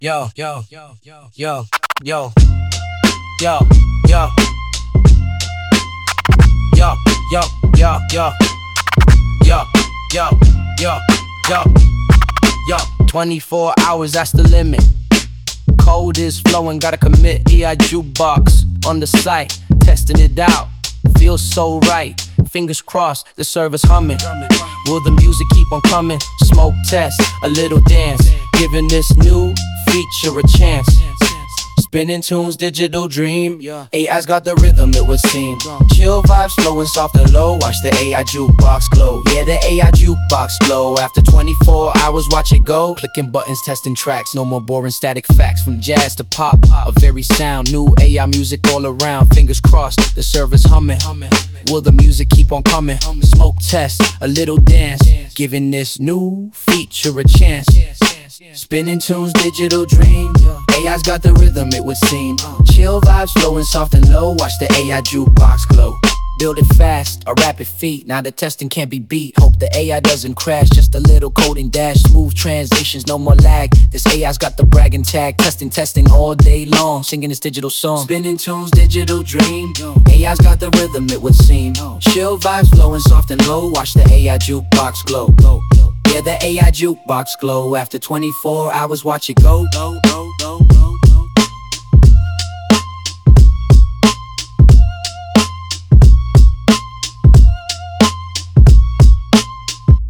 Yo, yo, yo, yo, yo, yo, yo, yo, yo, yo, yo, yo, yo, yo, yo, yo, yo. 24 hours, that's the limit. Code is flowing, gotta commit. EI jukebox on the site, testing it out. Feels so right. Fingers crossed, the server's humming. Will the music keep on coming? Smoke test, a little dance, giving this new feature a chance. Spinning tunes, digital dream. AI's got the rhythm, it would seem. Chill vibes, flowing soft and low. Watch the AI jukebox glow. Yeah, the AI jukebox glow. After 24 hours, watch it go. Clicking buttons, testing tracks. No more boring static facts. From jazz to pop, a very sound. New AI music all around. Fingers crossed, the server's humming. Will the music keep on coming? Smoke test, a little dance, giving this new feature a chance. Spinning tunes, digital dream. AI's got the rhythm, it would seem. Chill vibes, flowing soft and low. Watch the AI jukebox glow. Build it fast, a rapid feat. Now the testing can't be beat. Hope the AI doesn't crash. Just a little coding dash. Smooth transitions, no more lag. This AI's got the bragging tag. Testing all day long. Singing this digital song. Spinning tunes, digital dream. AI's got the rhythm, it would seem. Chill vibes, flowing soft and low. Watch the AI jukebox glow. Yeah, the AI jukebox glow. After 24 hours, watch it go.